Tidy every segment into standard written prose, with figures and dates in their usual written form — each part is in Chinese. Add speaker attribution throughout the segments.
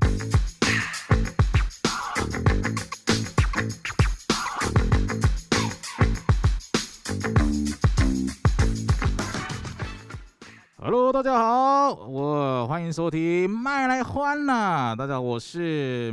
Speaker 1: Hello， 大家好，欢迎收听麦来欢啦。大家好，我是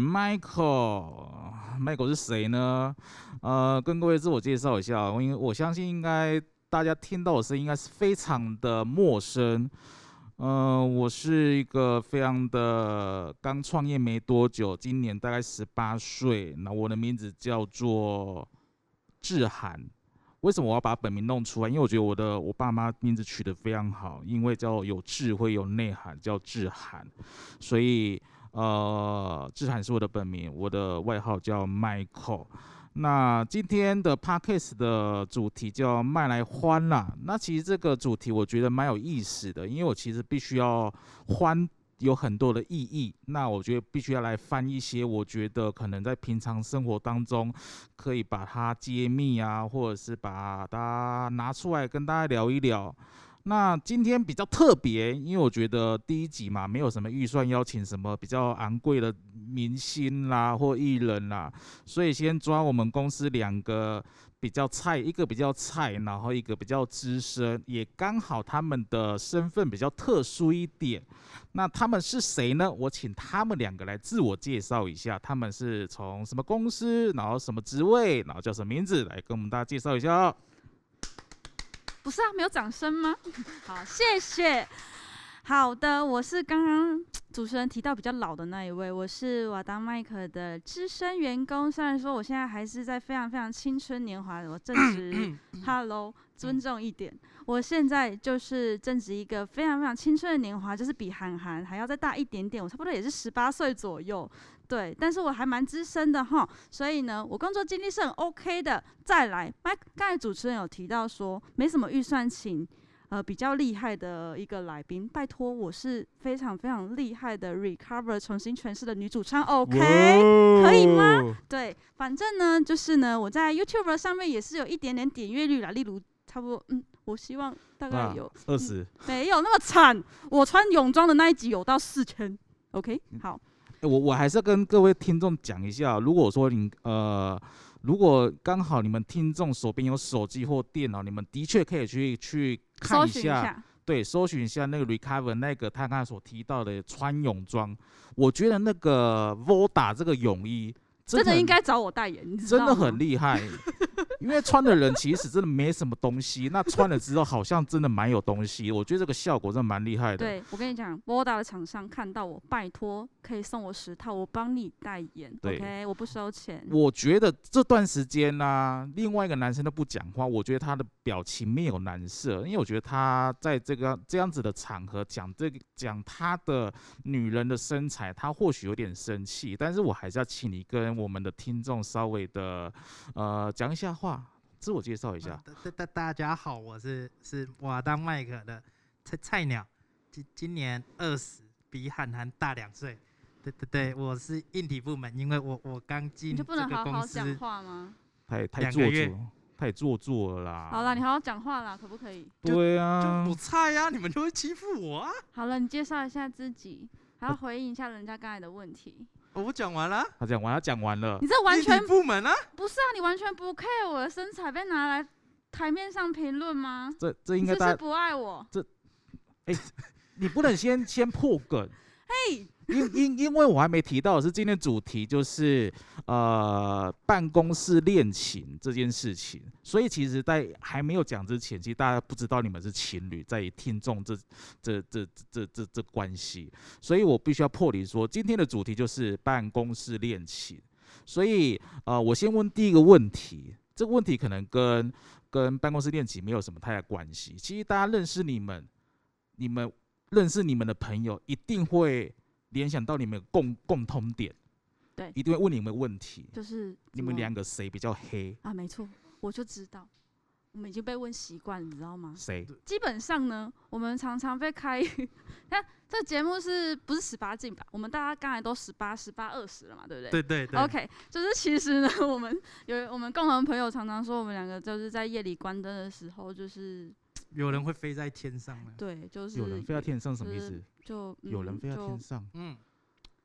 Speaker 1: Michael。Michael 是谁呢？跟各位自我介绍一下，因为我相信应该大家听到我声音应该是非常的陌生。我是一个非常的刚创业没多久，今年大概18岁。那我的名字叫做志涵。为什么我要把本名弄出来？因为我觉得我爸妈名字取得非常好，因为叫有智慧有内涵，叫志涵，所以志涵是我的本名，我的外号叫 Michael。那今天的 Podcast 的主题叫麦来欢啦。那其实这个主题我觉得蛮有意思的，因为我其实必须要欢。有很多的意义，那我觉得必须要来翻一些我觉得可能在平常生活当中可以把它揭秘啊，或者是把它拿出来跟大家聊一聊。那今天比较特别，因为我觉得第一集嘛，没有什么预算邀请什么比较昂贵的明星啦或艺人啦，所以先抓我们公司2个比较菜，一个比较菜，然后一个比较资深，也刚好他们的身份比较特殊一点。那他们是谁呢？我请他们2个来自我介绍一下，他们是从什么公司，然后什么职位，然后叫什么名字，来跟我们大家介绍一下哦。
Speaker 2: 不是啊，没有掌声吗？好，谢谢。好的，我是刚刚主持人提到比较老的那一位，我是瓦当麦克的资深员工。虽然说我现在还是在非常非常青春年华，我正值，Hello， 尊重一点。我现在就是正值一个非常非常青春的年华，就是比涵涵还要再大一点点，我差不多也是18岁左右。对，但是我还蛮资深的哈，所以呢，我工作经历是很 OK 的。再来，刚才主持人有提到说没什么预算请比较厉害的一个来宾，拜托，我是非常非常厉害的 Recover 重新诠释的女主唱 ，OK， 可以吗？对，反正呢，就是呢，我在 YouTube 上面也是有一点点点阅率啦，例如差不多，我希望大概有
Speaker 1: 20，
Speaker 2: 没有那么惨，我穿泳装的那一集有到4000 ，OK， 好。
Speaker 1: 我还是要跟各位听众讲一下，如果说如果刚好你们听众手边有手机或电脑，你们的确可以去看一下，对，搜寻一下那个 Recover 那个他刚才所提到的穿泳装，我觉得那个 Voda 这个泳衣
Speaker 2: 真的应该找我代言，你知道吗？
Speaker 1: 真的很厉害。因为穿的人其实真的没什么东西，那穿了之后好像真的蛮有东西，我觉得这个效果真的蛮厉害的。
Speaker 2: 对，我跟你讲，Voda 的厂商看到我，拜托可以送我10套，我帮你代言 ，OK， 我不收钱。我
Speaker 1: 觉得这段时间啊，另外一个男生都不讲话，我觉得他的表情面有难色，因为我觉得他在这样子的场合讲他的女人的身材，他或许有点生气，但是我还是要请你跟我们的听众稍微的讲一下话。自我介绍一下。
Speaker 3: 大家好，我是瓦当麦克的菜鸟，今年20，比涵涵大2岁。对，我是硬体部门，因为我刚进这个公司。
Speaker 2: 你就不能好好讲话吗？
Speaker 1: 太做作了啦。
Speaker 2: 好了，你好好讲话啦，可不可以？
Speaker 1: 对啊，
Speaker 3: 就我菜啊，你们就会欺负我啊。
Speaker 2: 好了，你介绍一下自己，还要回应一下人家刚才的问题。
Speaker 3: 我讲完了，
Speaker 1: 他讲完了。
Speaker 2: 你这完全
Speaker 3: 部门啊？
Speaker 2: 不是啊，你完全不 care 我的身材被拿来台面上评论吗？
Speaker 1: 这应该大家
Speaker 2: 是不爱我？
Speaker 1: 你不能先破梗。
Speaker 2: 嘿，
Speaker 1: 因为我还没提到的是今天主题就是办公室恋情这件事情，所以其实在还没有讲之前，其实大家不知道你们是情侣，在听众这关系，所以我必须要破题说，今天的主题就是办公室恋情。所以我先问第一个问题，这个问题可能跟办公室恋情没有什么太大关系。其实大家认识你们认识你们的朋友，一定会联想到你们共通点，
Speaker 2: 对，
Speaker 1: 一定会问你们问题，
Speaker 2: 就是
Speaker 1: 你们2个谁比较黑
Speaker 2: 啊？没错，我就知道，我们已经被问习惯了，你知道吗？
Speaker 1: 谁？
Speaker 2: 基本上呢，我们常常被看这节目是不是18禁吧？我们大家刚才都18、20了嘛，对不对？
Speaker 3: 对。
Speaker 2: OK， 就是其实呢，我们共同朋友常常说，我们2个就是在夜里关灯的时候，就是
Speaker 3: 有人会飞在天上吗？
Speaker 2: 对，就是
Speaker 1: 有人飞在天上什么意思？
Speaker 2: 就
Speaker 1: 有人飞在天上，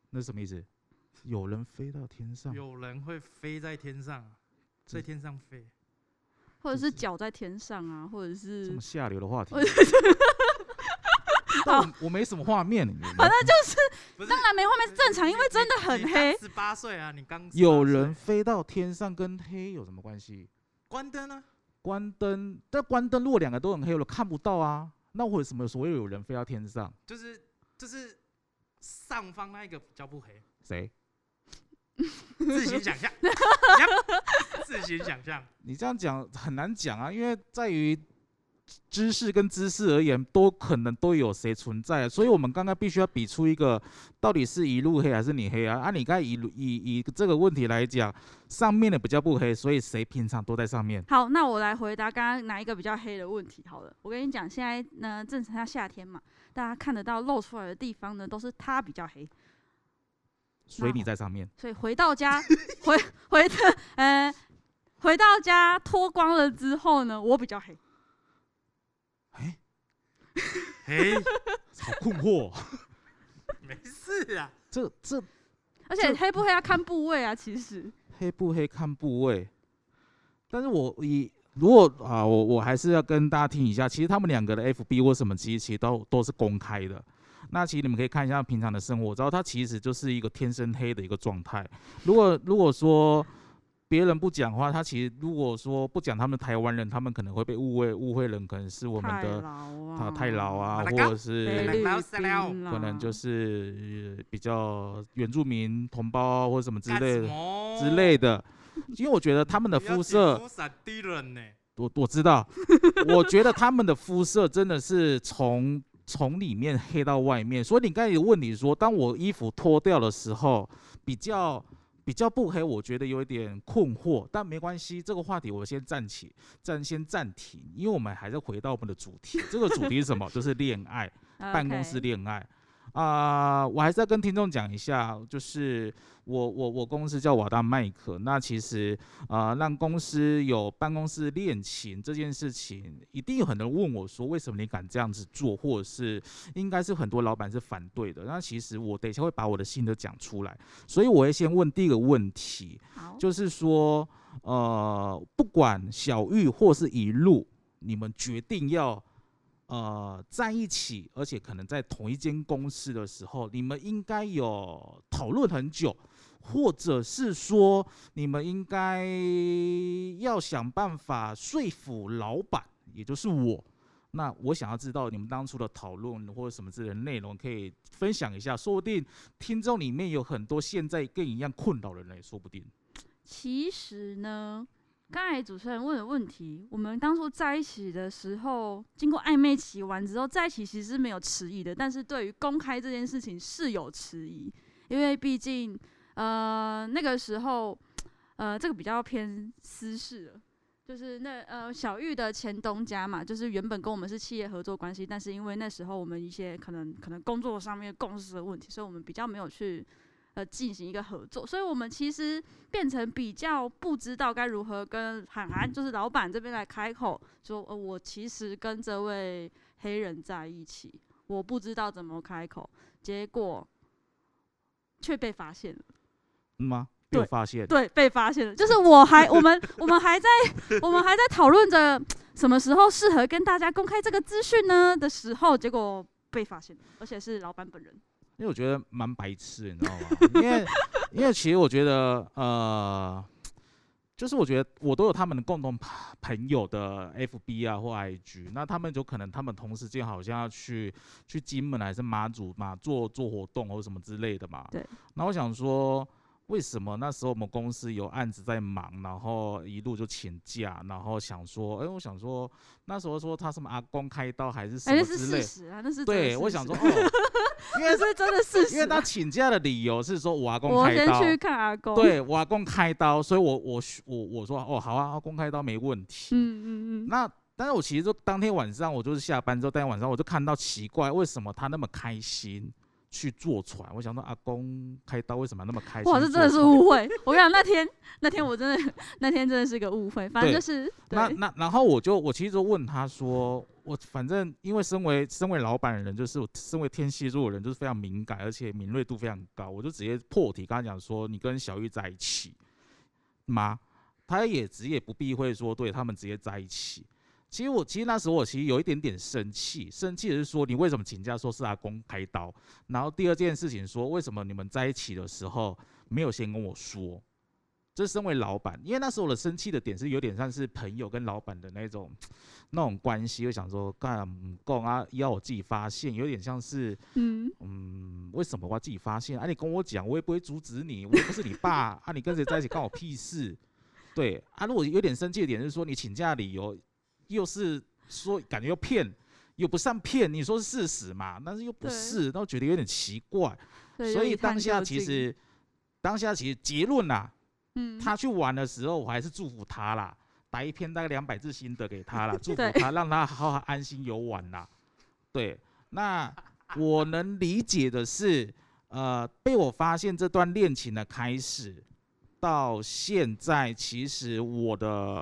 Speaker 1: 那是什么意思？有人飞到天上？
Speaker 3: 有人会飞在天上，在天上飞，
Speaker 2: 或者是脚在天上啊，或者是
Speaker 1: 这么下流的话题。我没什么画面，
Speaker 2: 反正就是当然没画面是正常，因为真的很黑。
Speaker 3: 18岁啊，你刚
Speaker 1: 有人飞到天上跟黑有什么关系？
Speaker 3: 关灯啊，
Speaker 1: 关灯，但关灯如果两个都很黑，我看不到啊。那为什么所谓有人飞到天上？
Speaker 3: 就是上方那一个比较不黑，
Speaker 1: 谁？
Speaker 3: 自行想象，自行想象。
Speaker 1: 你这样讲很难讲啊，因为在于知识跟知识而言，都可能都有谁存在，所以我们刚刚必须要比出一个到底是一路黑还是你黑啊？你刚才以这个问题来讲，上面的比较不黑，所以谁平常都在上面？
Speaker 2: 好，那我来回答刚刚哪一个比较黑的问题好了。我跟你讲，现在呢正常夏天嘛，大家看得到露出来的地方呢，都是它比较黑。
Speaker 1: 所以你在上面，
Speaker 2: 所以回到家，回到家脱光了之后呢，我比较黑。
Speaker 3: 嘿，
Speaker 1: 好困惑。
Speaker 3: 没事啊，
Speaker 2: 而且黑不黑要看部位啊，其实。
Speaker 1: 黑不黑看部位，但是如果啊，我还是要跟大家听一下，其实他们两个的 FB 或什么其实都是公开的。那其实你们可以看一下平常的生活，我知道他其实就是一个天生黑的一个状态。如果说别人不讲话，他其实如果说不讲他们台湾人，他们可能会被误会人可能是我们的太老啊，或者是可能就是比较原住民同胞或者什么之类的。因为我觉得他们的肤色，我知道，我觉得他们的肤色真的是从里面黑到外面，所以你刚才有问题说，当我衣服脱掉的时候，比较不黑，我觉得有一点困惑，但没关系，这个话题我先暂停，因为我们还是回到我们的主题。这个主题是什么？就是恋爱，办公室恋爱。我还是要跟听众讲一下，就是我公司叫瓦达麦克，那其实让公司有办公室恋情这件事情，一定有很多人问我说，为什么你敢这样子做，或者是应该是很多老板是反对的。那其实我等一下会把我的心得讲出来，所以我会先问第一个问题，就是说不管小玉或是一路，你们决定要在一起，而且可能在同一间公司的时候，你们应该有讨论很久，或者是说你们应该要想办法说服老板，也就是我。那我想要知道你们当初的讨论或者什么之类的内容，可以分享一下，说不定听众里面有很多现在跟你一样困扰的人，也说不定。
Speaker 2: 其实呢，刚才主持人问的问题，我们当初在一起的时候，经过暧昧期完之后，在一起其实是没有迟疑的，但是对于公开这件事情是有迟疑，因为毕竟那个时候这个比较偏私事了。就是小玉的前东家嘛，就是原本跟我们是企业合作关系，但是因为那时候我们一些可能工作上面共识的问题，所以我们比较没有去进行一个合作，所以我们其实变成比较不知道该如何跟涵就是老板这边来开口说，我其实跟这位黑人在一起，我不知道怎么开口，结果却被发现了。
Speaker 1: 吗？被发现？
Speaker 2: 对，被发现了。就是我们还在讨论着什么时候适合跟大家公开这个资讯呢的时候，结果被发现了，而且是老板本人。
Speaker 1: 因为我觉得蛮白痴的，你知道吗？因为其实我觉得就是我觉得我都有他们的共同朋友的 FB 啊或 IG， 那他们就可能他们同时间好像要去金门还是马祖嘛做活动或什么之类的嘛。
Speaker 2: 对。
Speaker 1: 那我想说，为什么那时候我们公司有案子在忙，然后一路就请假，然后想说，我想说那时候说他什么阿公开刀还是什么之类，
Speaker 2: 那是事实啊，那是
Speaker 1: 对，我想说因为
Speaker 2: 是真的事实，
Speaker 1: 因为他请假的理由是说我阿公开刀，
Speaker 2: 我先去看阿公，
Speaker 1: 对，我阿公开刀，所以我说好啊，阿公开刀没问题。那但是我其实就当天晚上，我就是下班之后，当天晚上我就看到奇怪，为什么他那么开心， 去坐船。我想说阿公开刀为什么那么开心？
Speaker 2: 哇，这真的是误会。我跟你讲，那天我真的真的是个误会。反正就是
Speaker 1: 然后我其实就问他说，我反正因为身为老板的人，就是我身为天蝎座的人，就是非常敏感，而且敏锐度非常高，我就直接破题跟他讲说，你跟小玉在一起吗？他也不避讳说，对他们直接在一起。其实那时候我其实有一点点生气的是说，你为什么请假说是阿公开刀？然后第二件事情说，为什么你们在一起的时候没有先跟我说？这是身为老板，因为那时候我的生气的点是有点像是朋友跟老板的那种关系，我想说干不讲啊，要我自己发现，有点像是为什么我要自己发现啊？你跟我讲，我也不会阻止你，我又不是你爸啊，你跟谁在一起关我屁事？对啊，如果有点生气的点是说你请假理由又是说感觉又骗，又不算骗，你说是事实嘛，但是又不是，那我觉得有点奇怪。所以当下其实结论啦，他去玩的时候，我还是祝福他啦，打一篇大概200字心得给他啦，祝福他，让他好好安心游玩啦。对，那我能理解的是，被我发现这段恋情的开始到现在，其实我的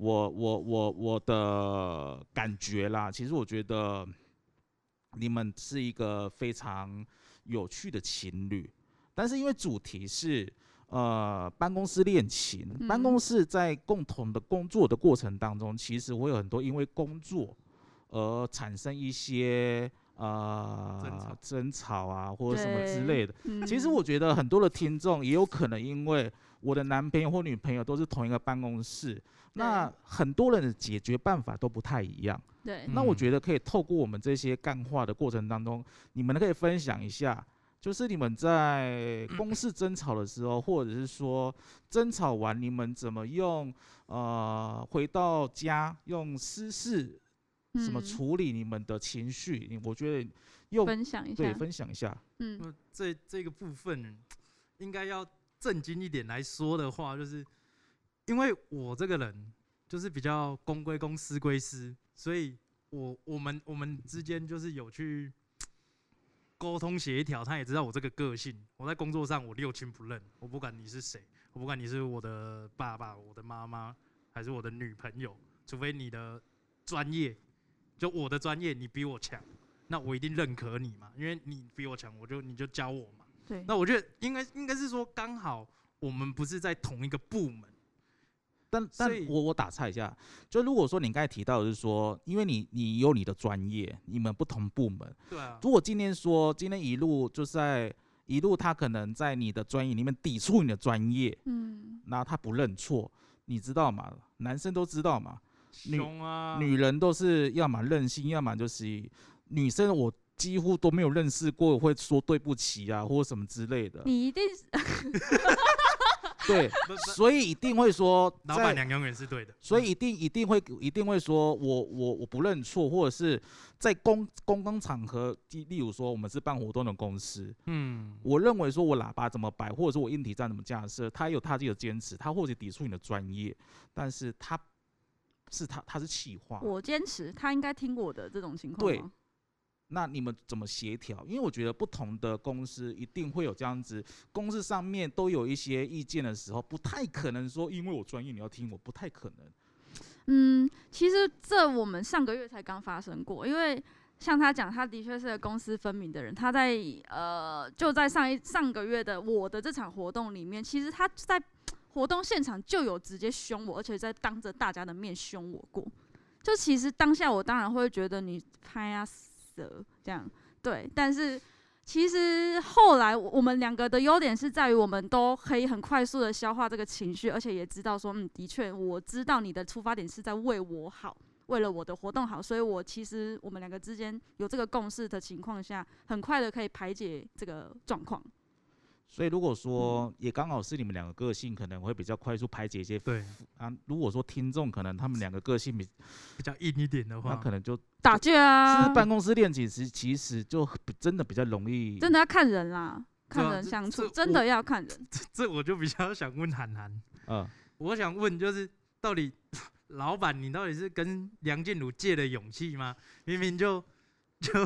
Speaker 1: 感觉啦，其实我觉得你们是一个非常有趣的情侣，但是因为主题是办公室恋情，办公室在共同的工作的过程当中，其实会有很多因为工作而产生一些争吵啊，或者什么之类的。其实我觉得很多的听众也有可能因为我的男朋友或女朋友都是同一个办公室，那很多人的解决办法都不太一样。
Speaker 2: 对，
Speaker 1: 那我觉得可以透过我们这些干话的过程当中，你们可以分享一下，就是你们在公事争吵的时候，或者是说争吵完你们怎么用回到家用私事怎么处理你们的情绪？我觉得用
Speaker 2: 分享一下，
Speaker 1: 对，分享一下。
Speaker 3: 这个部分应该要正经一点来说的话，就是因为我这个人就是比较公归公，私归私，所以我们之间就是有去沟通协调，他也知道我这个个性。我在工作上我六亲不认，我不管你是谁，我不管你是我的爸爸、我的妈妈，还是我的女朋友，除非你的专业，就我的专业你比我强，那我一定认可你嘛，因为你比我强，你就教我嘛。
Speaker 2: 对，
Speaker 3: 那我觉得应该是说刚好我们不是在同一个部门。
Speaker 1: 但我打岔一下，就如果说你刚才提到的是说，因为你有你的专业，你们不同部门，
Speaker 3: 对啊。
Speaker 1: 如果今天一路他可能在你的专业里面抵触你的专业，然后他不认错，你知道吗？男生都知道嘛，
Speaker 3: 凶啊，
Speaker 1: 女人都是要么任性，要么就是女生我几乎都没有认识过会说对不起啊，或者什么之类的。
Speaker 2: 你一定
Speaker 1: 对，所以一定会说，
Speaker 3: 老板娘永远是对的。
Speaker 1: 所以一定会说，我不认错，或者是在公共场合，例如说我们是办活动的公司，我认为说我喇叭怎么摆，或者说我硬体站怎么架设，他有他自己的坚持，他或者抵触你的专业，但是他是气话，
Speaker 2: 我坚持，他应该听我的这种情况吗？
Speaker 1: 对。那你们怎么协调？因为我觉得不同的公司一定会有这样子，公司上面都有一些意见的时候，不太可能说因为我专业你要听我，不太可能。
Speaker 2: 其实这我们上个月才刚发生过，因为像他讲，他的确是个公私分明的人。他在就在上个月的我的这场活动里面，其实他在活动现场就有直接凶我，而且在当着大家的面凶我过。就其实当下我当然会觉得你拍啊这样对，但是其实后来我们两个的优点是在于我们都可以很快速的消化这个情绪，而且也知道说的确我知道你的出发点是在为我好，为了我的活动好，所以其实我们两个之间有这个共识的情况下，很快的可以排解这个状况。
Speaker 1: 所以如果说也刚好是你们两个个性可能会比较快速排解一些，
Speaker 3: 对
Speaker 1: 啊，如果说听众可能他们两个个性比
Speaker 3: 较硬一点的话，
Speaker 1: 那可能就
Speaker 2: 打架啊。
Speaker 1: 是办公室恋情其实就真的比较容易，
Speaker 2: 真的要看人啦，看人相处，真的要看人。
Speaker 3: 这我就比较想问涵涵，我想问就是到底老板你到底是跟梁静茹借了勇气吗？明明就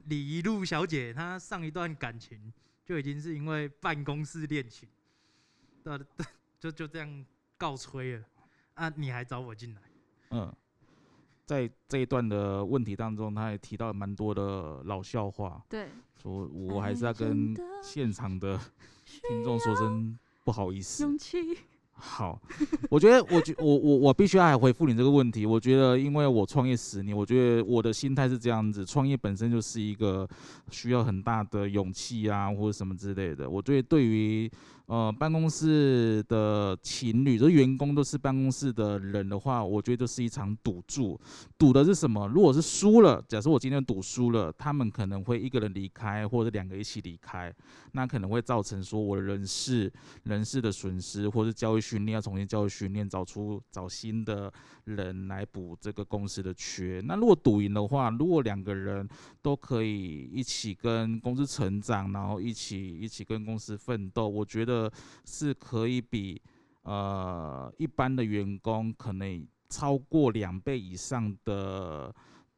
Speaker 3: 李一路小姐，她上一段感情就已经是因为办公室恋情，就这样告吹了啊！你还找我进来？
Speaker 1: 在这一段的问题当中，他也提到蛮多的老笑话，
Speaker 2: 对，
Speaker 1: 说我还是要跟现场的听众说声不好意思。
Speaker 2: 勇气。
Speaker 1: 好，我觉得我必须要来回复你这个问题。我觉得，因为我创业10年，我觉得我的心态是这样子：创业本身就是一个需要很大的勇气啊，或者什么之类的。我觉得对于办公室的情侣，就是员工都是办公室的人的话，我觉得这是一场赌注。赌的是什么？如果是输了，假设我今天赌输了，他们可能会一个人离开，或者2个一起离开，那可能会造成说我的人事的损失，或是教育训练要重新教育训练，找新的人来补这个公司的缺。那如果赌赢的话，如果2个人都可以一起跟公司成长，然后一起跟公司奋斗，我觉得是可以比一般的员工可能超过2倍以上的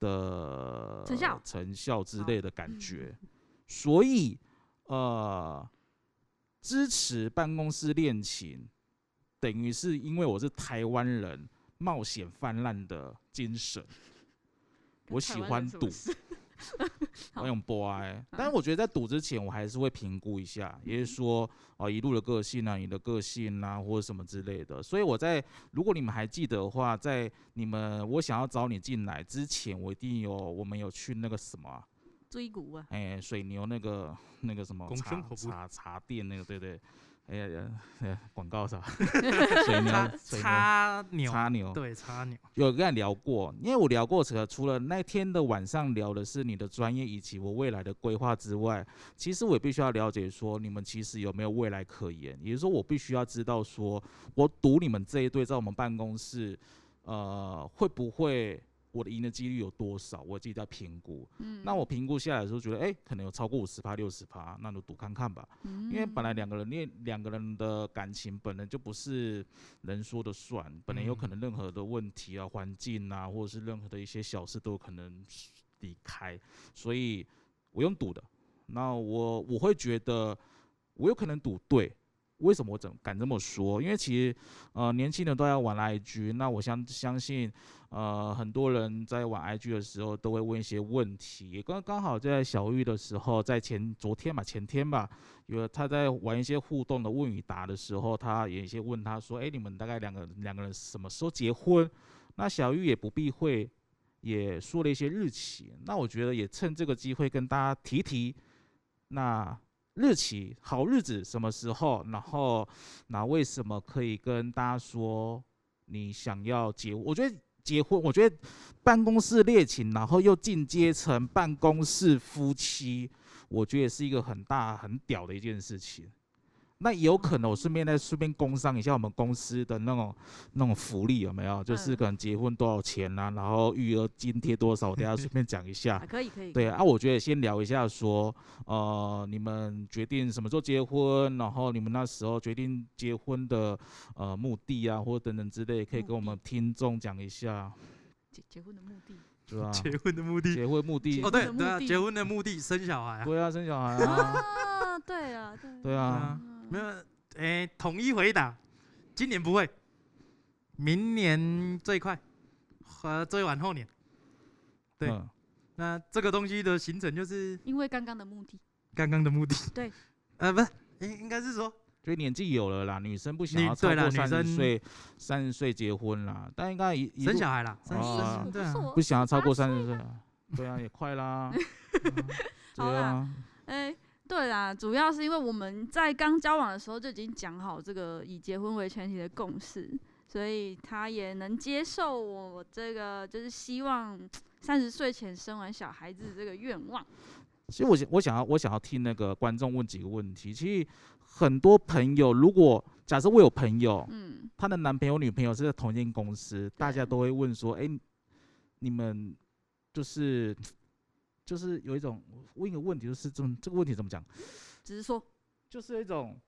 Speaker 1: 成效之类的感觉。所以支持办公室恋情，等于是因为我是台湾人冒险泛滥的精神，我喜欢赌。我用博爱，但是我觉得在赌之前，我还是会评估一下，也就是说，一路的个性啊，你的个性啊，或者什么之类的。所以如果你们还记得的话，在我想要找你进来之前，我们有去那个什么
Speaker 2: 追股啊，
Speaker 1: 水牛那个什么茶店那个，对对。广告啥？水牛，插牛，
Speaker 3: 对，插牛。
Speaker 1: 有跟他聊过，因为我聊过除了那天的晚上聊的是你的专业以及我未来的规划之外，其实我也必须要了解说你们其实有没有未来可言。也就是说，我必须要知道说，我赌你们这一对在我们办公室，会不会？我的赢的几率有多少？我自己在评估。那我评估下来的时候，觉得可能有超过50%、60%，那就赌看看吧。因为本来两个人的感情本来就不是人说的算，本来有可能任何的问题啊、环境啊，或者是任何的一些小事都有可能离开，所以我用赌的。那我会觉得我有可能赌对。为什么我敢这么说？因为其实年轻人都要玩 IG， 那我相信很多人在玩 IG 的时候都会问一些问题。也刚好在小玉的时候，在前天吧，有他在玩一些互动的问与答的时候，他也一些问他说：“你们大概两个人什么时候结婚？”那小玉也不避讳，也说了一些日期。那我觉得也趁这个机会跟大家提，那日期好日子什么时候？然后为什么可以跟大家说你想要结婚？我觉得办公室恋情，然后又进阶成办公室夫妻，我觉得是一个很大很屌的一件事情。那也有可能我顺便工商一下我们公司的那种福利有没有？就是可能结婚多少钱啊，然后育儿津贴多少，我等一下顺便讲一下。
Speaker 2: 可以。
Speaker 1: 对啊，我觉得先聊一下说，你们决定什么时候结婚，然后你们那时候决定结婚的目的啊，或等等之类，可以跟我们听众讲一下。
Speaker 2: 结婚的目的。
Speaker 1: 对啊，
Speaker 3: 结婚的目的。对啊，结婚的目的生小孩啊。
Speaker 1: 对啊，生小孩啊。对啊。
Speaker 3: 没有，统一回答，今年不会，明年最快，最晚后年。对，那这个东西的形成就是
Speaker 2: 因为刚刚的目的。
Speaker 3: 对，不是，应该是说，
Speaker 1: 所以年纪有了啦，女生不想要超过30岁结婚啦，但应该
Speaker 3: 生小孩啦，
Speaker 1: 不想要超过30岁，对啊，也快啦。对啊。
Speaker 2: 对啦，主要是因为我们在刚交往的时候就已经讲好这个以结婚为前提的共识，所以他也能接受我这个就是希望30岁前生完小孩子这个愿望。
Speaker 1: 其实我想要听那个观众问几个问题。其实很多朋友，如果假设我有朋友，他的男朋友女朋友是在同一间公司，大家都会问说，你们就是有一种问一个问题，就是这个问题怎么讲？
Speaker 2: 只是说，
Speaker 1: 就是一种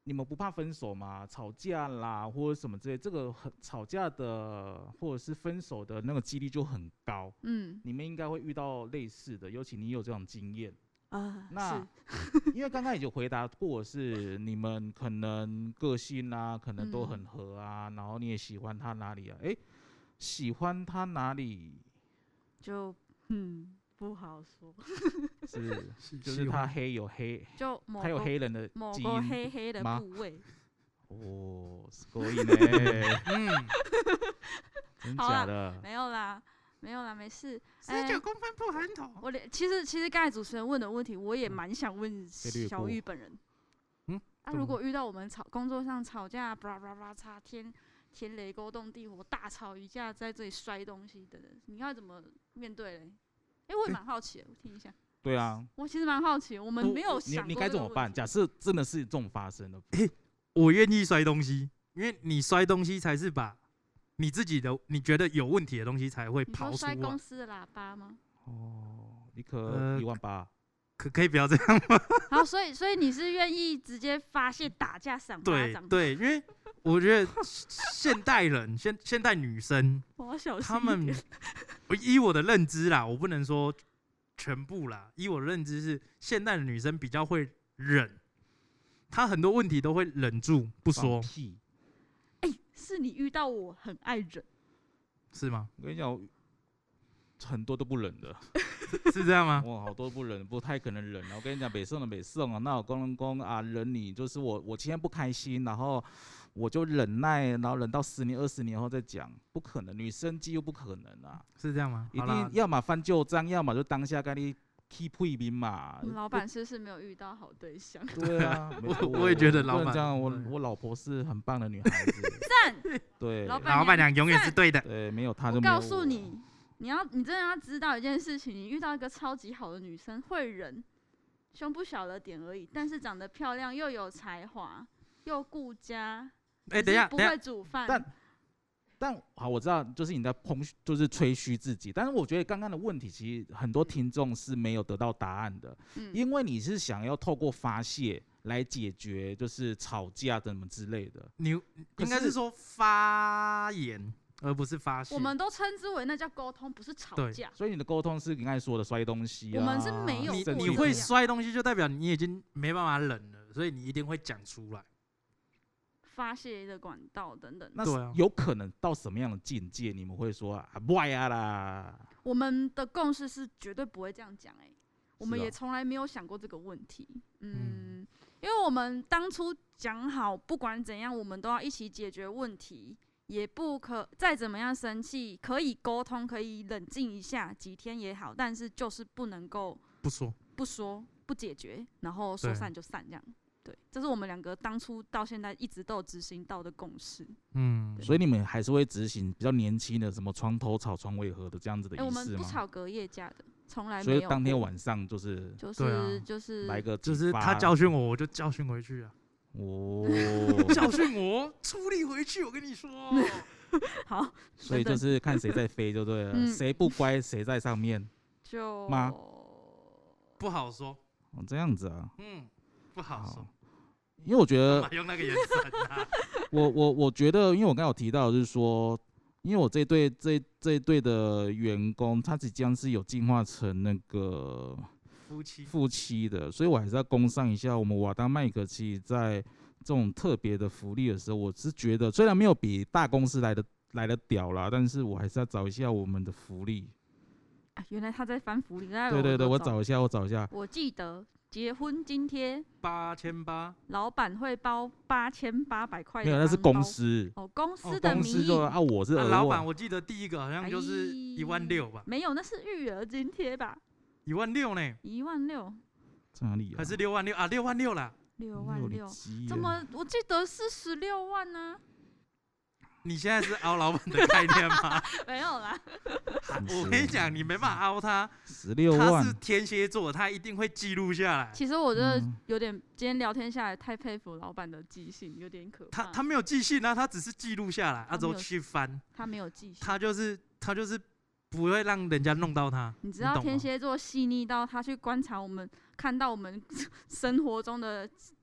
Speaker 1: 你们不怕分手吗？吵架啦，或者什么之类，这个吵架的或者是分手的那个几率就很高。你们应该会遇到类似的，尤其你有这种经验。那因为刚刚已经回答过，是你们可能个性啊，可能都很合啊，然后你也喜欢他哪里啊？喜欢他哪里？
Speaker 2: 就不好说。
Speaker 1: 就是他黑有黑，
Speaker 2: 就
Speaker 1: 他有黑人的
Speaker 2: 某
Speaker 1: 基因
Speaker 2: 个黑的部位。
Speaker 1: すごいね。真假的？
Speaker 2: 没有啦，没事。
Speaker 3: 19公分不含头。
Speaker 2: 其实刚才主持人问的问题，我也蛮想问小玉本人。如果遇到我们工作上吵架，巴拉巴拉擦天雷勾动地火，大吵一架，在这里摔东西的人，你要怎么面对嘞？我也蛮好奇的，我听一下。
Speaker 1: 对啊，
Speaker 2: 我其实蛮好奇，我们没有想过
Speaker 1: 你该怎么办？假设真的是这种发生了，
Speaker 3: 我愿意摔东西，因为你摔东西才是把你自己的你觉得有问题的东西才会跑出来。
Speaker 2: 你说摔公司的喇叭吗？
Speaker 1: 一颗18000，
Speaker 3: 可以不要这样吗？
Speaker 2: 好，所以你是愿意直接发泄打架赏巴掌？
Speaker 3: 对，因为我觉得现代人、现代女生，他们依我的认知啦，我不能说全部啦，依我的认知是，现代的女生比较会忍，她很多问题都会忍住不说。
Speaker 2: 是你遇到我很爱忍，
Speaker 3: 是吗？
Speaker 1: 我跟你讲，很多都不忍的。
Speaker 3: 是这样吗？
Speaker 1: 哇，好多不忍，不太可能忍了。我跟你讲，北宋的北宋啊，那我公啊，忍你就是我今天不开心，然后我就忍耐，然后忍到10年20年后再讲，不可能，女生几乎不可能啊。
Speaker 3: 是这样吗？
Speaker 1: 一定要么翻旧账，要么就当下跟你 keep 配兵嘛。
Speaker 2: 老板是不是没有遇到好对象？
Speaker 1: 对啊，
Speaker 3: 我也觉得老板
Speaker 1: 这样，我老婆是很棒的女孩子。
Speaker 2: 赞。
Speaker 1: 对，
Speaker 3: 老板娘永远是对的。
Speaker 1: 对，没有她就没有我。
Speaker 2: 我告诉你。你真的要知道一件事情，你遇到一个超级好的女生，会忍，胸部小了点而已，但是长得漂亮，又有才华，又顾家，
Speaker 3: 等一下，
Speaker 2: 不会煮饭。
Speaker 1: 但好，我知道，就是你在就是吹嘘自己，但是我觉得刚刚的问题，其实很多听众是没有得到答案的，因为你是想要透过发泄来解决，就是吵架什么之类的。
Speaker 3: 你应该是说发言。而不是发泄，
Speaker 2: 我们都称之为那叫沟通，不是吵架。
Speaker 1: 所以你的沟通是你刚才说的摔东西啊。
Speaker 2: 我们是没有
Speaker 3: 你会摔东西，就代表你已经没办法忍了，所以你一定会讲出来。
Speaker 2: 发泄的管道等等。
Speaker 1: 那有可能到什么样的境界，你们会说啊，不爱啊啦？
Speaker 2: 我们的共识是绝对不会这样讲我们也从来没有想过这个问题。因为我们当初讲好，不管怎样，我们都要一起解决问题。也不可再怎么样生气，可以沟通，可以冷静一下，几天也好，但是就是不能够不说不解决，然后说散就散这样。对，这是我们两个当初到现在一直都有执行到的共识。
Speaker 1: 所以你们还是会执行比较年轻的什么床头吵床尾和的这样子的仪式吗？
Speaker 2: 我们不吵隔夜架的，从来没有。
Speaker 1: 所以当天晚上就是来个
Speaker 3: 就是他教训我，我就教训回去啊。教训我，出力回去。我跟你说，
Speaker 2: 好，
Speaker 1: 所以就是看谁在飞就对了，谁不乖谁在上面，
Speaker 2: 就
Speaker 1: 吗？
Speaker 3: 不好说。
Speaker 1: 这样子啊，
Speaker 3: 不好说，
Speaker 1: 因为我觉得
Speaker 3: 用那个眼神啊，
Speaker 1: 我觉得，因为我刚刚有提到，就是说，因为我这一队的员工，他即将是有进化成那个。夫妻的，所以我还是要攻上一下。我们瓦当麦克其实在这种特别的福利的时候，我是觉得虽然没有比大公司来的屌啦，但是我还是要找一下我们的福利。
Speaker 2: 原来他在翻福利，
Speaker 1: 对，我找一下。
Speaker 2: 我记得结婚津贴
Speaker 3: 8800，
Speaker 2: 老板会包8800块。
Speaker 1: 没有，那是公司。
Speaker 2: 公司的名义
Speaker 1: 我是
Speaker 3: 老板，我记得第一个好像就是16000吧？
Speaker 2: 没有，那是育儿津贴吧
Speaker 3: ？16000呢
Speaker 2: ？16000，
Speaker 1: 在哪里啊？
Speaker 3: 还是66000啊？66000啦
Speaker 2: ！66000，怎么我记得是16万呢？
Speaker 3: 你现在是凹老板的概念吗？
Speaker 2: 没有啦。
Speaker 3: 我跟你讲，你没办法凹他
Speaker 1: ，16万。
Speaker 3: 他是天蝎座，他一定会记录下来。
Speaker 2: 其实我觉得有点，今天聊天下来太佩服老板的记性，有点可怕。
Speaker 3: 他没有记性啊，他只是记录下来，之后去翻。
Speaker 2: 他没有记性。
Speaker 3: 他就是不会让人家弄到他。
Speaker 2: 你知道天蝎座细腻到他去观察我们，看到我们生活中的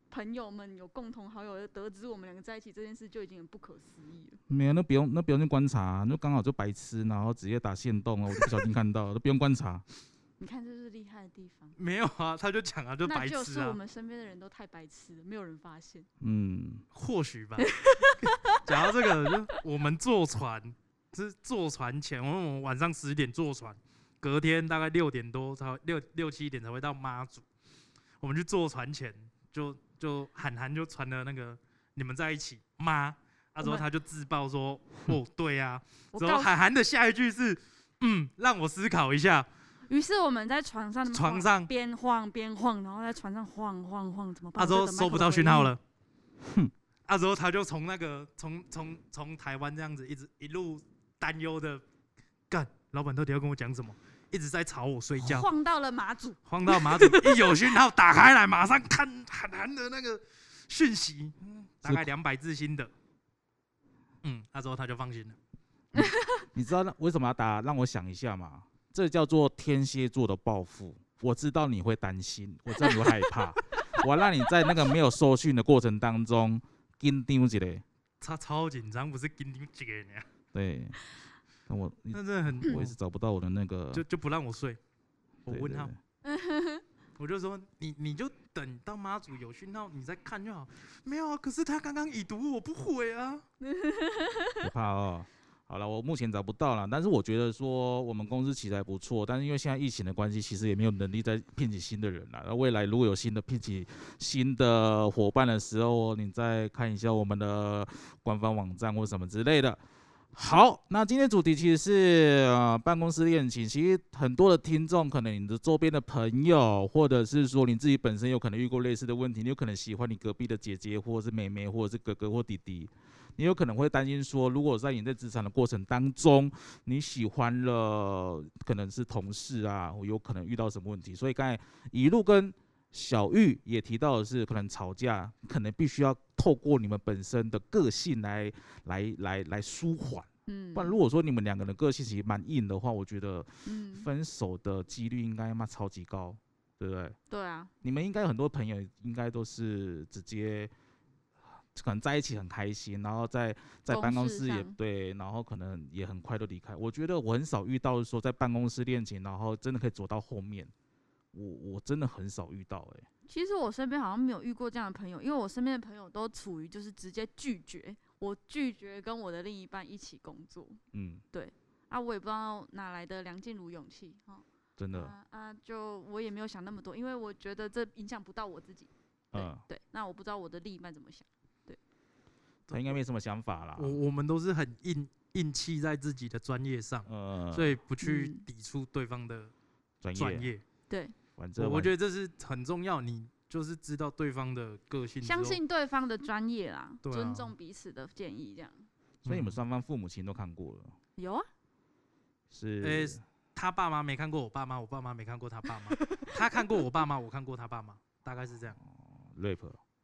Speaker 2: 朋友们有共同好友，得知我们两个在一起这件事就已经很不可思议了。
Speaker 1: 没有，那不用去观察，那刚好就白痴，然后直接打限动我就不小心看到，都不用观察。
Speaker 2: 你看这是厉害的地方。
Speaker 3: 没有啊，他就讲啊，就白痴啊。
Speaker 2: 那就是我们身边的人都太白痴了，没有人发现。
Speaker 3: 或许吧。讲到这个，就我们坐船，是坐船前，我们晚上10点坐船，隔天大概6点多6、7点才会到妈祖。我们去坐船前，就涵就传了那个你们在一起吗？之后他就自爆说，哦，对啊。之后涵的下一句是，让我思考一下。
Speaker 2: 于是我们在床上边晃边晃，然后在船上晃，怎么办？
Speaker 3: 之后收不到讯号了。之后他就从那个从台湾这样子一路担忧的，干，老板到底要跟我讲什么？一直在吵我睡觉。
Speaker 2: 晃到了马祖，
Speaker 3: 一有讯号打开来，马上看涵的那个讯息，大概200字新的。之后他就放心了。
Speaker 1: 你知道为什么要打？让我想一下嘛。这叫做天蝎座的报复。我知道你会担心，我知道你会害怕，我让你在那个没有收讯的过程当中，紧张一下。
Speaker 3: 他超紧张，不是紧张一个呢。
Speaker 1: 对，那
Speaker 3: 真的很，
Speaker 1: 我一直找不到我的那个，
Speaker 3: 就不让我睡。我问他，我就说你就等到妈祖有讯号，你再看就好。没有啊，可是他刚刚已读，我不回啊。
Speaker 1: 我怕哦。好了，我目前找不到了，但是我觉得说我们公司其实还不错，但是因为现在疫情的关系，其实也没有能力再聘请新的人了。那未来如果有聘请新的伙伴的时候，你再看一下我们的官方网站或什么之类的。好，那今天主题其实是办公室恋情。其实很多的听众，可能你的周边的朋友，或者是说你自己本身有可能遇过类似的问题，你有可能喜欢你隔壁的姐姐，或者是妹妹，或者是哥哥或弟弟。你有可能会担心说，如果在你在职场的过程当中，你喜欢了可能是同事啊，我有可能遇到什么问题。所以刚才一路跟小玉也提到的是，可能吵架可能必须要透过你们本身的个性来舒缓。不然如果说你们两个人个性其实蛮硬的话，我觉得分手的几率应该超级高，对不对？
Speaker 2: 对啊。
Speaker 1: 你们应该有很多朋友应该都是直接。可能在一起很开心，然后在办公室也对，然后可能也很快就离开。我觉得我很少遇到说在办公室恋情，然后真的可以走到后面，我真的很少遇到
Speaker 2: 其实我身边好像没有遇过这样的朋友，因为我身边的朋友都处于就是直接拒绝，我拒绝跟我的另一半一起工作。对啊，我也不知道哪来的梁静茹勇气
Speaker 1: 真的
Speaker 2: 就我也没有想那么多，因为我觉得这影响不到我自己。对，那我不知道我的另一半怎么想。
Speaker 1: 他应该没什么想法啦。
Speaker 3: 我们都是很硬气在自己的专业上，所以不去抵触对方的专业。
Speaker 2: 对，
Speaker 3: 我觉得这是很重要，你就是知道对方的个性，
Speaker 2: 相信对方的专业啦，尊重彼此的建议，这样。
Speaker 1: 所以你们双方父母亲都看过了？
Speaker 2: 有啊。
Speaker 3: 是。他爸妈没看过我爸妈，我爸妈没看过他爸妈。他看过我爸妈，我看过他爸妈，大概是这样。
Speaker 1: rap。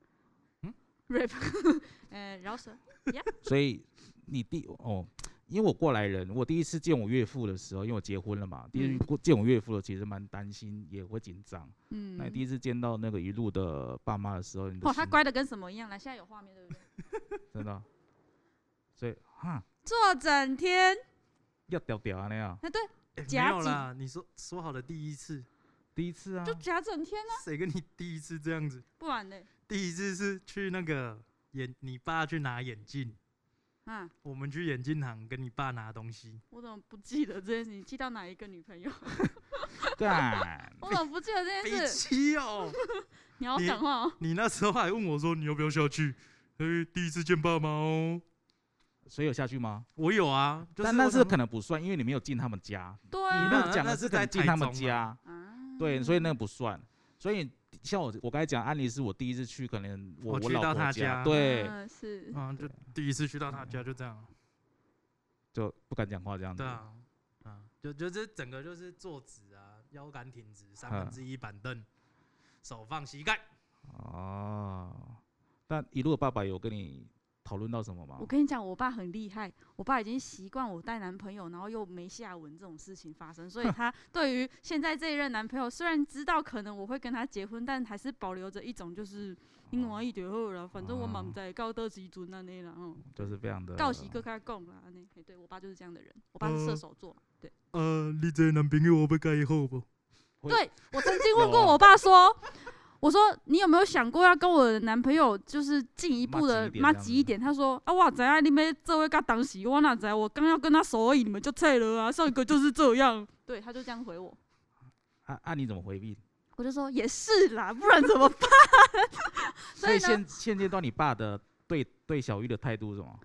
Speaker 2: rap， 饶舌。
Speaker 1: 所以因为我过来人，我第一次见我岳父的时候，因为我结婚了嘛，第一次见我岳父的其实蛮担心，也会紧张。那你第一次见到那个一路的爸妈的时候，
Speaker 2: 他乖的跟什么一样？来，现在有画面对不对？
Speaker 1: 真的。所以
Speaker 2: 坐整天。
Speaker 1: 要屌屌那样。
Speaker 2: 对。
Speaker 3: 没有啦，你说好的第一次。
Speaker 1: 第一次啊。
Speaker 2: 就夹整天啊。
Speaker 3: 谁跟你第一次这样子？
Speaker 2: 不然呢？
Speaker 3: 第一次是去那个你爸去拿眼镜，我们去眼镜行跟你爸拿东西。
Speaker 2: 我怎么不记得这件事？你记到哪一个女朋友？
Speaker 1: 干！
Speaker 2: 我怎么不记得这件事？
Speaker 3: 悲戚哦！
Speaker 2: 你好讲话哦！
Speaker 3: 你那时候还问我说你要不要下去？第一次见爸妈哦。
Speaker 1: 所以有下去吗？
Speaker 3: 我有啊，
Speaker 1: 但那是可能不算，因为你没有进他们家。
Speaker 2: 对啊。
Speaker 1: 你那讲的是可能进他们家。对，所以那个不算。所以。像我刚才讲案例是我第一次去，可能我
Speaker 3: 去到他
Speaker 1: 家，对，
Speaker 2: 是，
Speaker 3: 就第一次去到他家就这样，
Speaker 1: 就不敢讲话这样子。
Speaker 3: 对啊，就这整个就是坐直啊，腰杆挺直，1/3板凳，手放膝盖。
Speaker 1: 但一路的爸爸有跟你讨论到什么吗？
Speaker 2: 我跟你讲，我爸很厉害，我爸已经习惯我带男朋友，然后又没下文这种事情发生，所以他对于现在这一任男朋友，虽然知道可能我会跟他结婚，但还是保留着一种就是因为伊就好啦，反正我嘛不知道到倒时阵安尼啦，
Speaker 1: 就是非常的
Speaker 2: 到时搁较讲啦，安尼。对我爸就是这样的人，我爸是射手座，对。
Speaker 3: 你这个男朋友我要介好不？
Speaker 2: 对，我曾经问过我爸说，我说你有没有想过要跟我的男朋友就是进一步的妈急一点？他说啊，我知道你们这位跟当时我哪知道，我刚要跟他熟而已，你们就撤了啊，上一个就是这样。对，他就这样回我。
Speaker 1: 你怎么回应？
Speaker 2: 我就说也是啦，不然怎么办？
Speaker 1: 所以现阶段你爸的对小玉的态度是什么？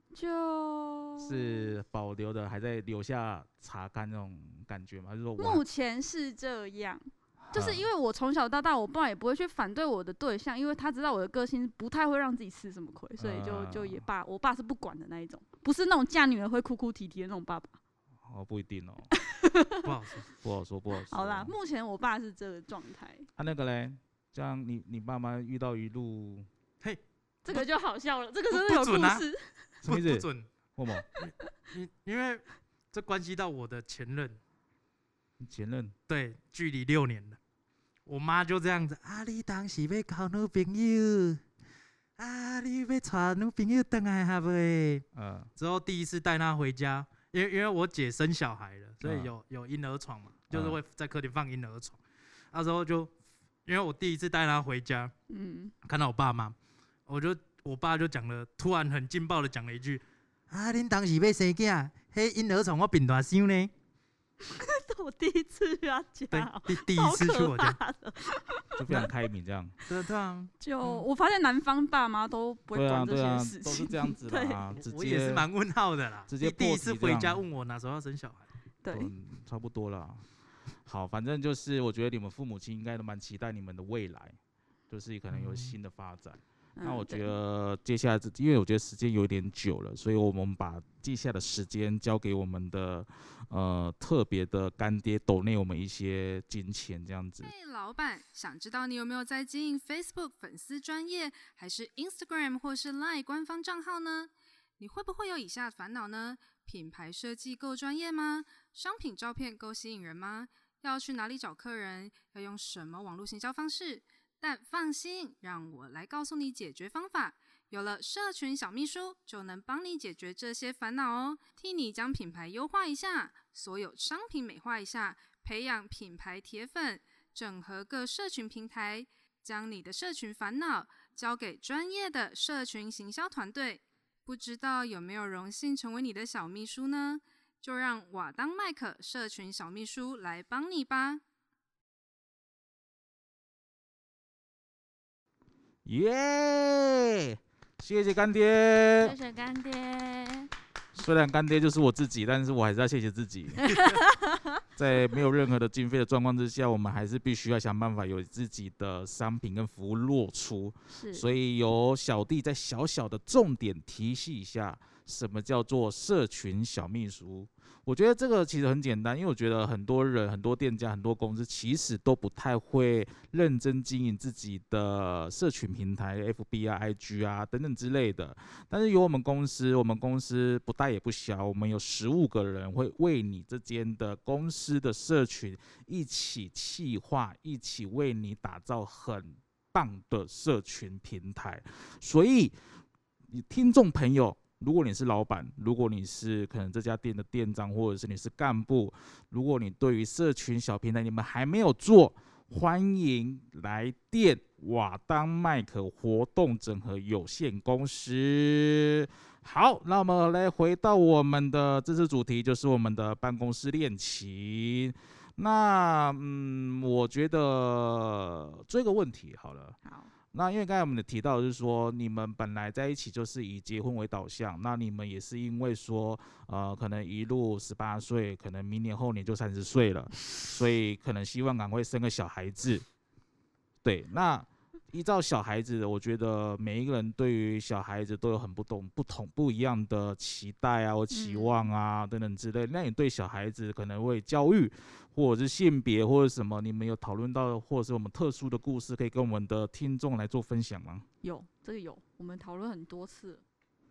Speaker 1: 就是保留的，还在留下查看那种感觉吗？还是说
Speaker 2: 目前是这样？就是因为我从小到大，我爸也不会去反对我的对象，因为他知道我的个性不太会让自己吃什么亏，所以我爸是不管的那一种，不是那种嫁女儿会哭哭啼啼的那种爸爸。
Speaker 1: 不一定哦，不好说。
Speaker 2: 好啦，目前我爸是这个状态。
Speaker 1: 那个嘞，这样你爸妈遇到一路，
Speaker 3: 嘿，
Speaker 2: 这个就好笑了，这个真的有故事。
Speaker 1: 什么意思？
Speaker 3: 不准？
Speaker 1: 为什么？
Speaker 3: 因为这关系到我的前任。
Speaker 1: 前任？
Speaker 3: 对，距离6年了。我妈就这样子你当时要交女朋友你要带女朋友回来哈袂？之后第一次带她回家，因为我姐生小孩了，所以有婴儿床嘛，就是会在客厅放婴儿床。那时候就因为我第一次带她回家，看到我爸妈，我爸就突然很劲爆的讲了一句恁当时要生囝，迄婴儿床我变大箱呢。
Speaker 2: 我第一次去他家，
Speaker 3: 第一次去我家，
Speaker 1: 就非常开明这样。
Speaker 3: 对啊，
Speaker 2: 我发现南方爸妈都不会管这些事情，
Speaker 1: 都是这样子的
Speaker 3: 我也是蛮问号的啦。
Speaker 1: 直接
Speaker 3: 第一次回家问我哪时候要生小孩，
Speaker 2: 对，
Speaker 1: 差不多啦。好，反正就是我觉得你们父母亲应该都蛮期待你们的未来，就是可能有新的发展。那我觉得接下来，因为我觉得时间有点久了，所以我们把接下来的时间交给我们的特别的干爹，抖内我们一些金钱这样子。
Speaker 4: 嘿，老板，想知道你有没有在经营 Facebook 粉丝专页，还是 Instagram 或是 Line 官方账号呢？你会不会有以下烦恼呢？品牌设计够专业吗？商品照片够吸引人吗？要去哪里找客人？要用什么网络行销方式？但放心，让我来告诉你解决方法。有了社群小秘书，就能帮你解决这些烦恼哦，替你将品牌优化一下，所有商品美化一下，培养品牌铁粉，整合各社群平台，将你的社群烦恼交给专业的社群行销团队。不知道有没有荣幸成为你的小秘书呢？就让瓦当麦克社群小秘书来帮你吧。
Speaker 1: 耶！谢谢干爹，
Speaker 2: 谢谢干爹。
Speaker 1: 虽然干爹就是我自己，但是我还是要谢谢自己。在没有任何的经费的状况之下，我们还是必须要想办法有自己的商品跟服务落出。所以由小弟在小小的重点提示一下，什么叫做社群小秘书。我觉得这个其实很简单，因为我觉得很多人、很多店家、很多公司其实都不太会认真经营自己的社群平台 ，FB 啊、IG 啊等等之类的。但是有我们公司不大也不小，我们有15个人会为你这间的公司的社群一起企划，一起为你打造很棒的社群平台。所以，你听众朋友，如果你是老板，如果你是可能这家店的店长，或者是你是干部，如果你对于社群小平台你们还没有做，欢迎来电瓦当麦克活动整合有限公司。好，那我们来回到我们的这次主题，就是我们的办公室恋情。那我觉得这个问题好了。
Speaker 2: 好。
Speaker 1: 那因为刚才我们提到的是说，你们本来在一起就是以结婚为导向，那你们也是因为说，可能一路18岁，可能明年后年就30岁了，所以可能希望赶快生个小孩子。对，那依照小孩子的，我觉得每一个人对于小孩子都有很不一样的期待啊，或期望啊等等之类。那你对小孩子可能会教育，或者是性别或者什么，你们有讨论到，或者是我们特殊的故事，可以跟我们的听众来做分享吗？
Speaker 2: 有，这个有，我们讨论很多次。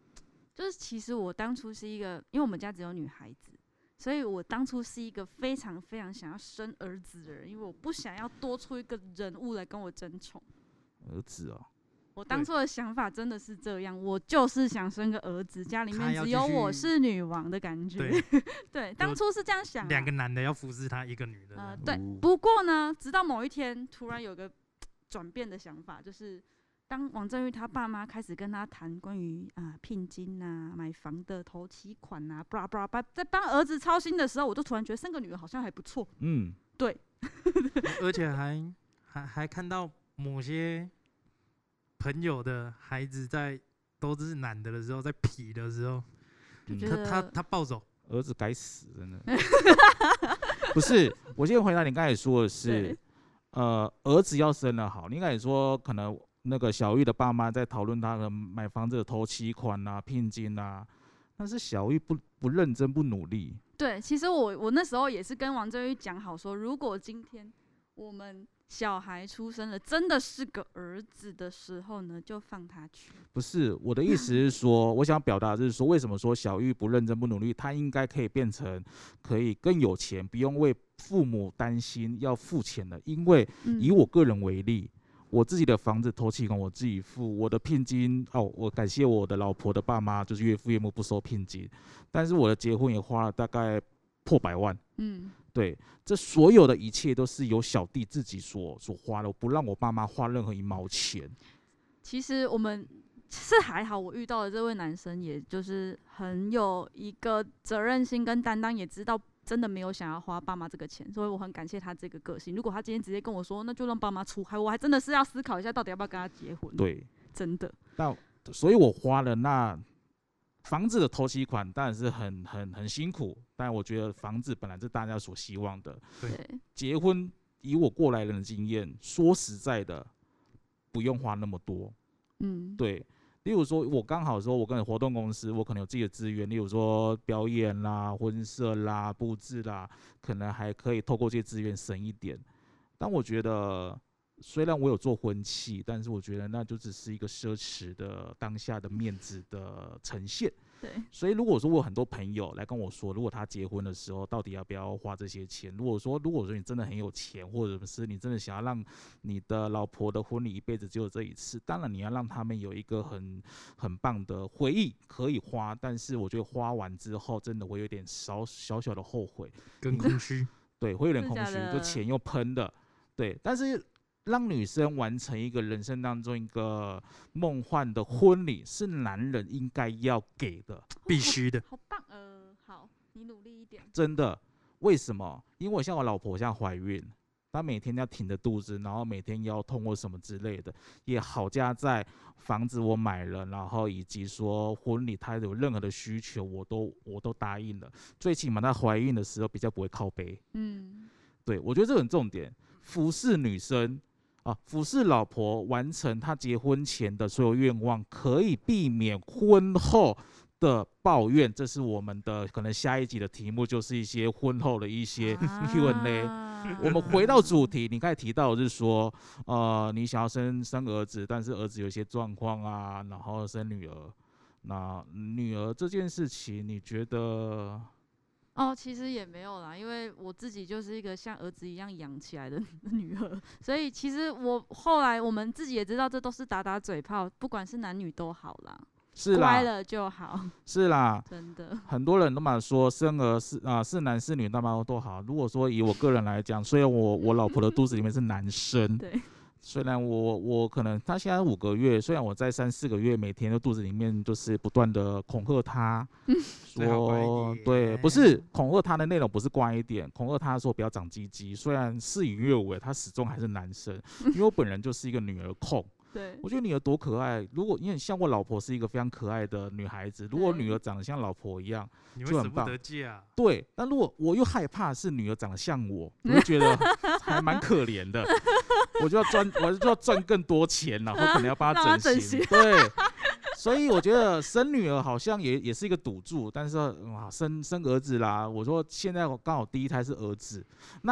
Speaker 2: 就是其实我当初是一个，因为我们家只有女孩子，所以我当初是一个非常非常想要生儿子的人，因为我不想要多出一个人物来跟我争宠。
Speaker 1: 儿子哦，
Speaker 2: 我当初的想法真的是这样，我就是想生个儿子，家里面只有我是女王的感觉。对，当初是这样想、
Speaker 3: 2个男的要服侍他，1个女的。
Speaker 2: 对。不过呢，直到某一天，突然有个转变的想法，就是当王振玉他爸妈开始跟他谈关于聘金啊、买房的头期款啊，巴拉巴拉，在帮儿子操心的时候，我就突然觉得生个女儿好像还不错。对。
Speaker 3: 而且还看到某些朋友的孩子都是男的时候，在痞的时候，他暴走，
Speaker 1: 儿子该死，真的。不是，我先回答你刚才说的是，儿子要生得好。你刚才说可能那个小玉的爸妈在讨论他的买房子的头期款啊、聘金啊，但是小玉不认真、不努力。
Speaker 2: 对，其实我那时候也是跟王振玉讲好说，如果今天我们小孩出生了，真的是个儿子的时候呢，就放他去。
Speaker 1: 不是，我的意思是说，我想表达的是说，为什么说小玉不认真不努力？他应该可以变成可以更有钱，不用为父母担心要付钱的。因为以我个人为例，我自己的房子头期款我自己付，我的聘金我感谢我的老婆的爸妈，就是岳父岳母不收聘金，但是我的结婚也花了大概破100万。对，这所有的一切都是由小弟自己所花的，我不让我爸妈花任何1毛钱。
Speaker 2: 其实我们是还好，我遇到的这位男生，也就是很有一个责任心跟担当，也知道真的没有想要花爸妈这个钱，所以我很感谢他这个个性。如果他今天直接跟我说，那就让爸妈出，我还真的是要思考一下，到底要不要跟他结婚。
Speaker 1: 对，
Speaker 2: 真的。
Speaker 1: 所以我花了那房子的头期款，当然是很辛苦，但我觉得房子本来是大家所希望的。
Speaker 2: 对，
Speaker 1: 结婚以我过来人的经验，说实在的，不用花那么多。对。例如说，我刚好说，我跟活动公司，我可能有自己的资源，例如说表演啦、婚摄啦、布置啦，可能还可以透过这些资源省一点。但我觉得，虽然我有做婚庆，但是我觉得那就只是一个奢侈的当下的面子的呈现。
Speaker 2: 对，
Speaker 1: 所以如果说我有很多朋友来跟我说，如果他结婚的时候到底要不要花这些钱，如果说你真的很有钱，或者是你真的想要让你的老婆的婚礼一辈子只有这一次，当然你要让他们有一个很棒的回忆可以花，但是我觉得花完之后真的会有点小小的后悔
Speaker 3: 跟空虚。
Speaker 1: 对，会有点空虚，就钱又喷的。对，但是让女生完成一个人生当中一个梦幻的婚礼，是男人应该要给的，
Speaker 3: 必须的。
Speaker 2: 好棒，好，你努力一点。
Speaker 1: 真的，为什么？因为像我老婆像怀孕，她每天要挺着肚子，然后每天腰痛或什么之类的，也好加在房子我买了，然后以及说婚礼她有任何的需求，我都答应了。最起码她怀孕的时候比较不会靠背。对，我觉得这很重点，服侍女生。服侍老婆完成她结婚前的所有愿望，可以避免婚后的抱怨。这是我们的可能下一集的题目，就是一些婚后的一些 Q&A。我们回到主题，你刚才提到的是说，你想要生儿子，但是儿子有一些状况啊，然后生女儿。那女儿这件事情，你觉得？
Speaker 2: 其实也没有啦，因为我自己就是一个像儿子一样养起来的女儿，所以其实后来我们自己也知道，这都是打嘴炮，不管是男女都好啦，
Speaker 1: 是啦，
Speaker 2: 乖了就好。
Speaker 1: 是啦，
Speaker 2: 真的，
Speaker 1: 很多人都嘛说生儿是男是女，那么都好。如果说以我个人来讲，虽然我老婆的肚子里面是男生，
Speaker 2: 对。
Speaker 1: 虽然我可能他现在5个月，虽然我在3、4个月每天的肚子里面就是不断的恐吓他，说对，不是恐吓他的内容不是乖一点，恐吓他说不要长鸡鸡。虽然事与愿违，他始终还是男生，因为我本人就是一个女儿控。
Speaker 2: 对，
Speaker 1: 我觉得女儿多可爱。如果因为像我老婆是一个非常可爱的女孩子，如果女儿长得像老婆一样，就很棒。对，但如果我又害怕是女儿长得像我就觉得还蛮可怜的。我就要赚更多钱，然后可能要帮她整形。对，所以我觉得生女儿好像也是一个赌注，但是生儿子啦。我说现在我刚好第一胎是儿子，那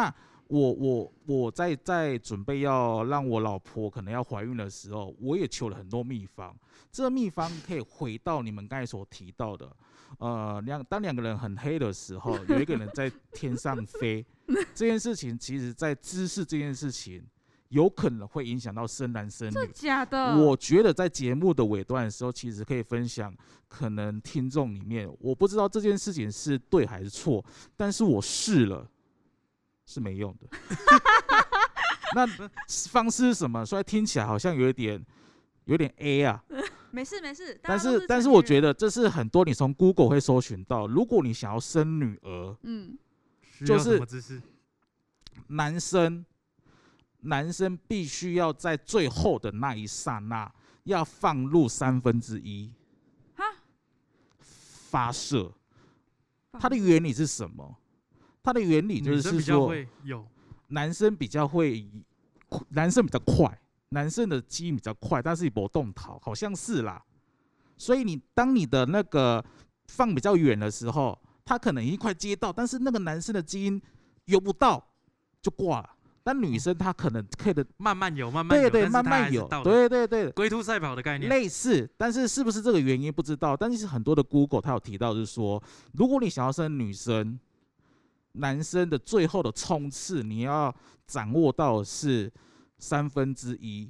Speaker 1: 我在准备要让我老婆可能要怀孕的时候，我也求了很多秘方。这个秘方可以回到你们刚才所提到的，当两个人很黑的时候，有一个人在天上飞，这件事情其实在知识这件事情，有可能会影响到生男生女。
Speaker 2: 真的假的？
Speaker 1: 我觉得在节目的尾段的时候，其实可以分享，可能听众里面我不知道这件事情是对还是错，但是我试了。是没用的。那方式是什么？虽然听起来好像有点 A 啊。
Speaker 2: 没事，
Speaker 1: 但是我觉得这是很多你从 Google 会搜寻到，如果你想要生女儿，就是男生必须要在最后的那一刹那要放入1/3发射。它的原理是什么？它的原理就是说，男生比较快，男生的基因比较快，但是不动逃，好像是啦。所以当你的那个放比较远的时候，他可能已经快接到，但是那个男生的基因游不到就挂了。但女生她可能可以的
Speaker 3: 慢慢有，慢
Speaker 1: 慢有，对，
Speaker 3: 龟兔赛跑的概念
Speaker 1: 类似，但是是不是这个原因不知道。但是很多的 Google 它有提到，就是说，如果你想要生女生，男生的最后的冲刺，你要掌握到的是1/3，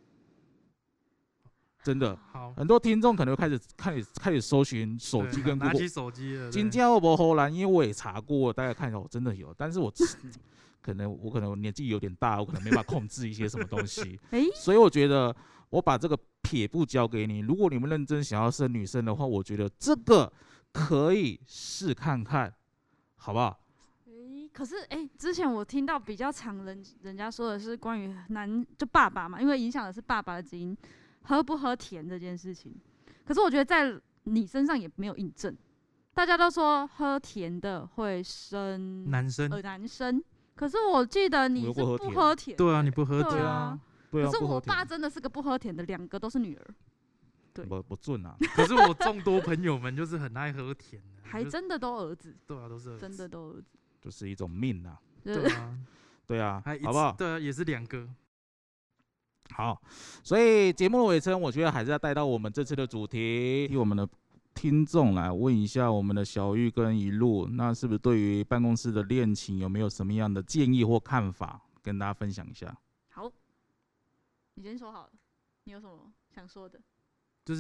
Speaker 1: 真的。很多听众可能会开始搜寻手机跟 Google，
Speaker 3: 拿起手机了。
Speaker 1: 真的有没荷兰？因为我也查过，大概看哦，真的有，但是我可能年纪有点大，我可能没办法控制一些什么东西，所以我觉得我把这个撇步交给你。如果你们认真想要生女生的话，我觉得这个可以试看看，好不好？
Speaker 2: 可是之前我听到比较常人家说的是关于就爸爸嘛，因为影响的是爸爸的基因，喝不喝甜这件事情。可是我觉得在你身上也没有印证，大家都说喝甜的会生男生。可是我记得你是不喝甜。
Speaker 3: 对啊，你不喝甜
Speaker 2: 啊。可是我爸真的是个不喝甜的，2个都是女儿。对，
Speaker 1: 不准啊。
Speaker 3: 可是我众多朋友们就是很爱喝甜的，
Speaker 2: 还真的都儿子。
Speaker 3: 对啊，都是儿子，
Speaker 2: 真的都儿子。
Speaker 1: 就是一种命啊。
Speaker 3: 对啊，
Speaker 1: 好不好？
Speaker 3: 对啊，也是2个。
Speaker 1: 好，所以节目的尾声，我觉得还是要带到我们这次的主题，替我们的听众来问一下我们的小玉跟一路，那是不是对于办公室的恋情有没有什么样的建议或看法，跟大家分享一下？
Speaker 2: 好，你先说好了，你有什么想说的？
Speaker 3: 就是，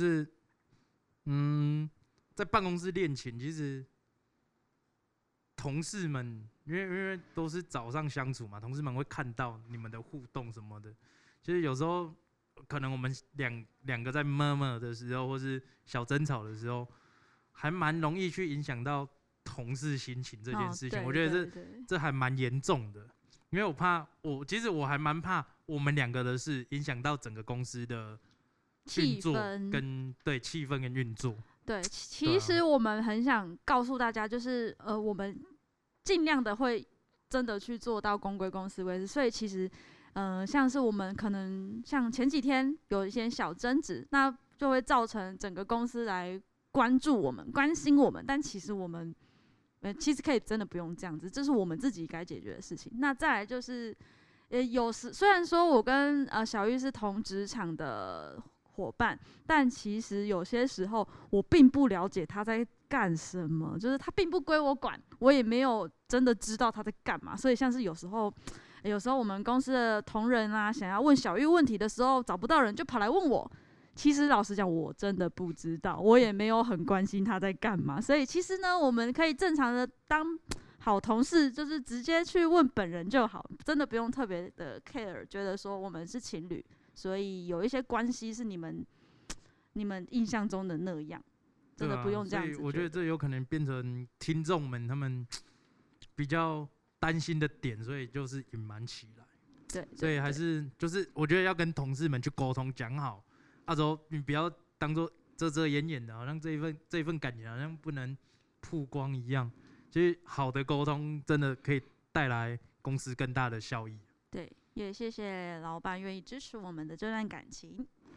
Speaker 3: 在办公室恋情，其实同事们，因为都是早上相处嘛，同事们会看到你们的互动什么的。其实有时候可能我们两个在murmur的时候，或是小争吵的时候，还蛮容易去影响到同事心情这件事情。我觉得这还蛮严重的，因为其实我还蛮怕我们2个的事影响到整个公司的运作跟气氛跟运作。
Speaker 2: 对，其实我们很想告诉大家，就是我们尽量的会真的去做到公归公，私归私。所以其实像是我们可能像前几天有一些小争执，那就会造成整个公司来关注我们、关心我们。但其实我们其实可以真的不用这样子，这是我们自己该解决的事情。那再来就是有时虽然说我跟小玉是同职场的伙伴，但其实有些时候我并不了解他在干什么，就是他并不归我管，我也没有真的知道他在干嘛。所以像是有时候我们公司的同仁啊，想要问小玉问题的时候找不到人，就跑来问我。其实老实讲，我真的不知道，我也没有很关心他在干嘛。所以其实呢，我们可以正常的当好同事，就是直接去问本人就好，真的不用特别的 care， 觉得说我们是情侣。所以有一些关系是你们印象中的那样，真的不用这样子。
Speaker 3: 所以我觉得这有可能变成听众们他们比较担心的点，所以就是隐瞒起来。
Speaker 2: 对，
Speaker 3: 所以还是就是我觉得要跟同事们去沟通讲好，说你不要当做遮遮掩掩的，好像这一份感情好像不能曝光一样。其实好的沟通真的可以带来公司更大的效益。
Speaker 2: 对，也谢谢老板愿意支持我们的这段感情。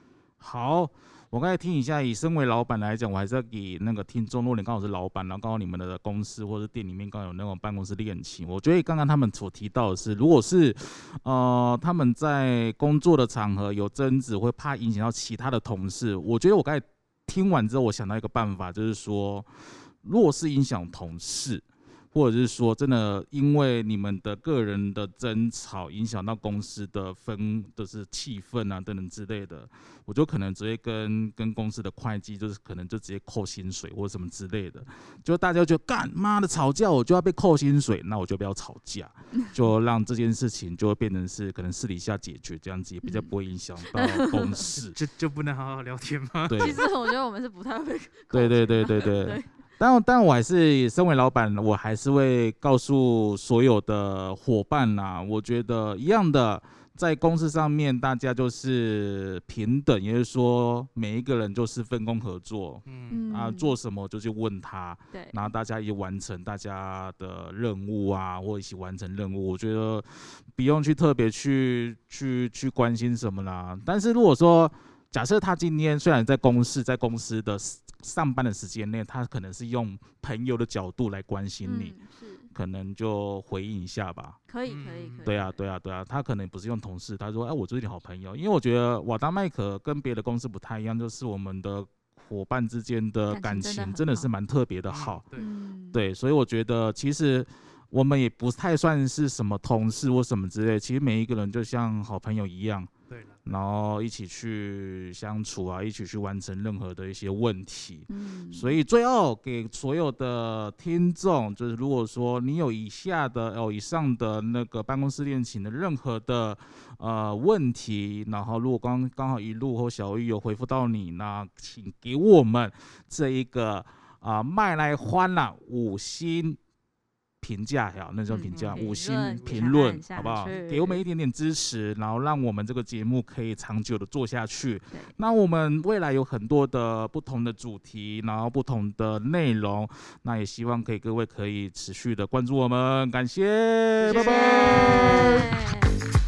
Speaker 1: 好，我刚才听一下，以身为老板来讲，我还是要给那个听众，如果你刚好是老板，然后刚好你们的公司或者店里面刚好有那种办公室恋情，我觉得刚刚他们所提到的是，如果是他们在工作的场合有争执，会怕影响到其他的同事，我觉得我刚才听完之后，我想到一个办法，就是说，如果是影响同事，或者是说真的因为你们的个人的争吵影响到公司的就是气氛啊等等之类的，我就可能直接跟公司的会计，就是可能就直接扣薪水或什么之类的，就大家就干妈的吵架我就要被扣薪水，那我就不要吵架，就让这件事情就会变成是可能私底下解决，这样子也比较不会影响到公事。
Speaker 3: 就不能好好聊天吗？
Speaker 1: 对，
Speaker 2: 其实我觉得我们是不太会。
Speaker 1: 对。但我还是身为老板，我还是会告诉所有的伙伴啦，我觉得一样的，在公司上面大家就是平等，也就是说每一个人就是分工合作，做什么就去问他，
Speaker 2: 对，
Speaker 1: 然后大家一起完成大家的任务啊，或一起完成任务，我觉得不用去特别去关心什么啦。但是如果说假设他今天虽然在公司的上班的时间内，他可能是用朋友的角度来关心你，可能就回应一下吧。
Speaker 2: 可以。
Speaker 1: 对啊，他可能不是用同事，他说，我是你好朋友，因为我觉得瓦达麦克跟别的公司不太一样，就是我们的伙伴之间的感情真的是蛮特别的好。对，所以我觉得其实我们也不太算是什么同事或什么之类，其实每一个人就像好朋友一样。然后一起去相处啊，一起去完成任何的一些问题。所以最后给所有的听众，就是如果说你有以上的那个办公室恋情的任何的问题，然后如果刚好一路或小玉有回复到你，那请给我们这一个麦来欢啦5星评价，那种评价5星评论，好不好？给我们一点点支持，然后让我们这个节目可以长久的做下去。那我们未来有很多的不同的主题，然后不同的内容，那也希望各位可以持续的关注我们，感谢，拜拜。